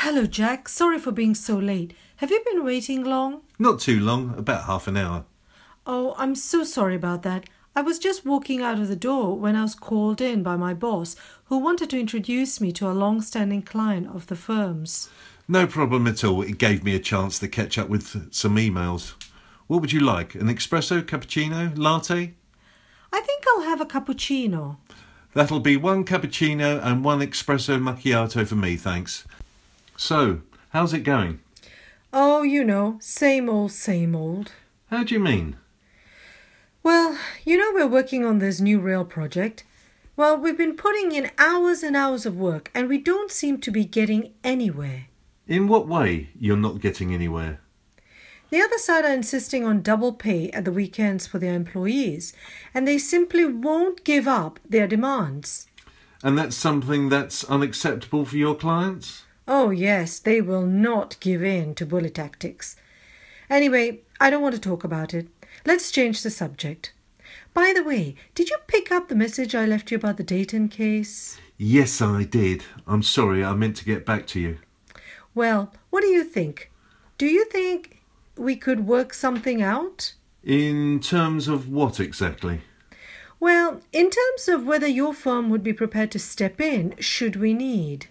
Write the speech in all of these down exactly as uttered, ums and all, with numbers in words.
Hello, Jack. Sorry for being so late. Have you been waiting long? Not too long, about half an hour. Oh, I'm so sorry about that. I was just walking out of the door when I was called in by my boss, who wanted to introduce me to a long-standing client of the firm's. No problem at all. It gave me a chance to catch up with some emails. What would you like? An espresso, cappuccino, latte? I think I'll have a cappuccino. That'll be one cappuccino and one espresso macchiato for me, thanks. So, how's it going? Oh, you know, same old, same old. How do you mean? Well, you know we're working on this new rail project. Well, we've been putting in hours and hours of work and we don't seem to be getting anywhere. In what way you're not getting anywhere? The other side are insisting on double pay at the weekends for their employees, and they simply won't give up their demands. And that's something that's unacceptable for your clients? Oh yes, they will not give in to bully tactics. Anyway, I don't want to talk about it. Let's change the subject. By the way, did you pick up the message I left you about the Dayton case? Yes, I did. I'm sorry, I meant to get back to you. Well, what do you think? Do you think we could work something out? In terms of what exactly? Well, in terms of whether your firm would be prepared to step in should we need.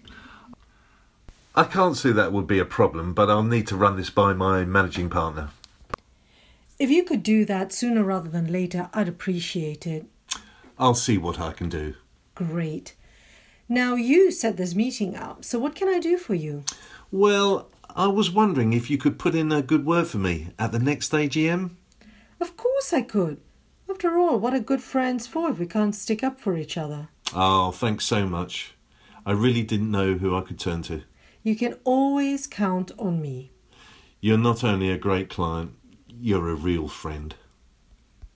I can't see that would be a problem, but I'll need to run this by my managing partner. If you could do that sooner rather than later, I'd appreciate it. I'll see what I can do. Great. Now you set this meeting up, so what can I do for you? Well, I was wondering if you could put in a good word for me at the next A G M? Of course I could. After all, what are good friends for if we can't stick up for each other? Oh, thanks so much. I really didn't know who I could turn to. You can always count on me. You're not only a great client, you're a real friend.